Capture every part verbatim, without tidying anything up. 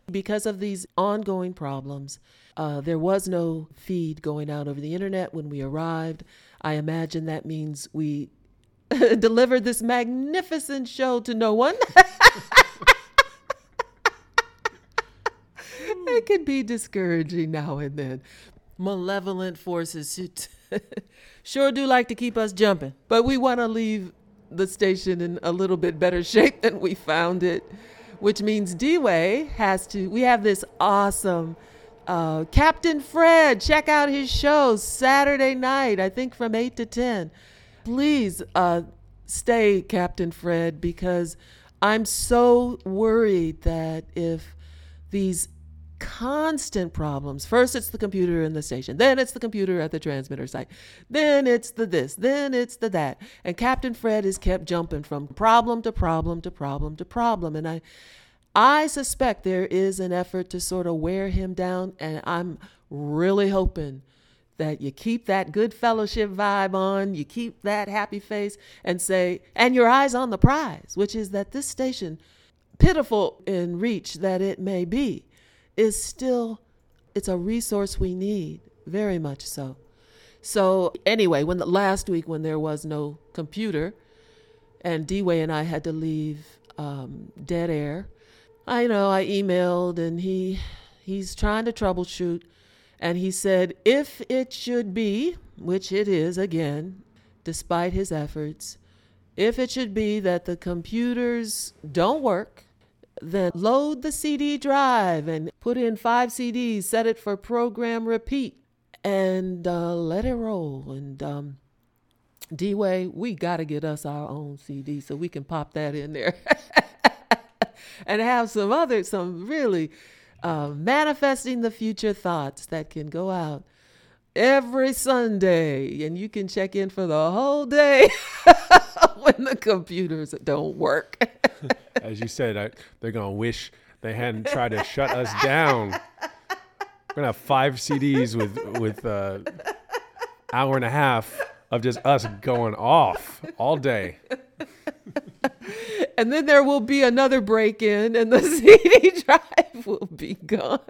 Because of these ongoing problems, uh, there was no feed going out over the internet when we arrived. I imagine that means we delivered this magnificent show to no one. It can be discouraging now and then. Malevolent forces sure do like to keep us jumping, but we want to leave the station in a little bit better shape than we found it, which means D-Way has to, we have this awesome uh, Captain Fred. Check out his show Saturday night, I think from eight to ten. Please uh, stay, Captain Fred, because I'm so worried that if these constant problems, first it's the computer in the station, then it's the computer at the transmitter site, then it's the this, then it's the that, and Captain Fred is kept jumping from problem to problem to problem to problem, and I I suspect there is an effort to sort of wear him down, and I'm really hoping that you keep that good fellowship vibe on, you keep that happy face, and say, and your eyes on the prize, which is that this station, pitiful in reach that it may be, is still, it's a resource we need, very much so. So anyway, when the, last week when there was no computer and D-Way and I had to leave um, dead air, I know I emailed and he he's trying to troubleshoot, and he said if it should be, which it is again, despite his efforts, if it should be that the computers don't work, then load the C D drive and put in five C Ds, set it for program repeat, and uh, let it roll. And um, D-Way, we got to get us our own C D so we can pop that in there and have some other, some really uh, manifesting the future thoughts that can go out every Sunday. And you can check in for the whole day when the computers don't work. As you said, I, they're going to wish they hadn't tried to shut us down. We're going to have five C Ds with with uh, hour and a half of just us going off all day. And then there will be another break-in and the C D drive will be gone.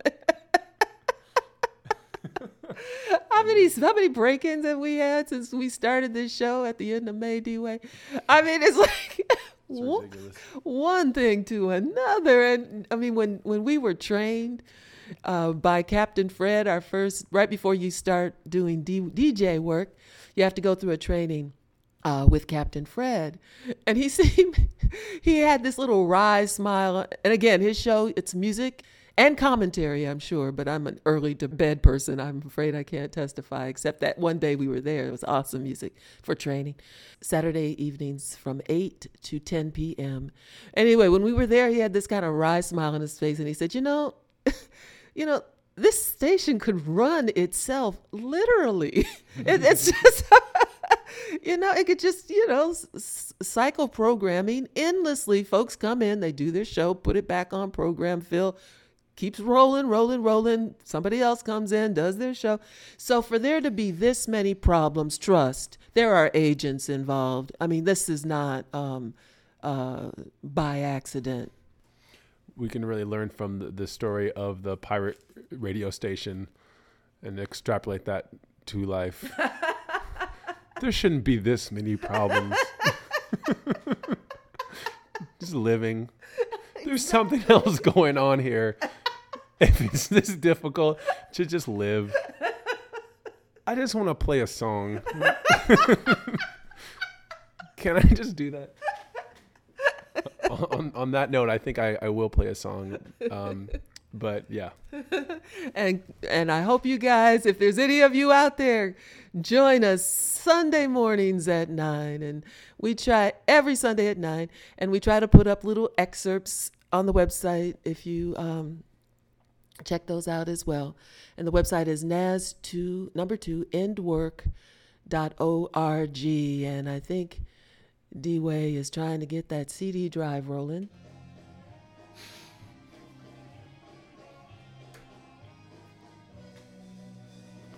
How many how many break-ins have we had since we started this show at the end of May, D-Way? I mean, it's like one, one thing to another. And I mean, when, when we were trained uh, by Captain Fred, our first, right before you start doing D, DJ work, you have to go through a training uh, with Captain Fred. And he seemed, he had this little wry smile. And again, his show, it's music and commentary, I'm sure, but I'm an early to bed person. I'm afraid I can't testify, except that one day we were there. It was awesome music for training. Saturday evenings from eight to ten p.m. Anyway, when we were there, he had this kind of wry smile on his face, and he said, you know, you know, this station could run itself literally. it, it's just, you know, it could just, you know, s- cycle programming endlessly. Folks come in, they do their show, put it back on program, fill, keeps rolling, rolling, rolling. Somebody else comes in, does their show. So for there to be this many problems, trust, there are agents involved. I mean, this is not um, uh, by accident. We can really learn from the, the story of the pirate radio station and extrapolate that to life. There shouldn't be this many problems. Just living. There's something else going on here. If it's this difficult to just live. I just want to play a song. Can I just do that? on, on that note, I think I, I will play a song. Um, but yeah. And and I hope you guys, if there's any of you out there, join us Sunday mornings at nine. And we try every Sunday at nine. And we try to put up little excerpts on the website if you um, check those out as well. And the website is N A S two, number two, endwork dot org. And I think D-Way is trying to get that C D drive rolling.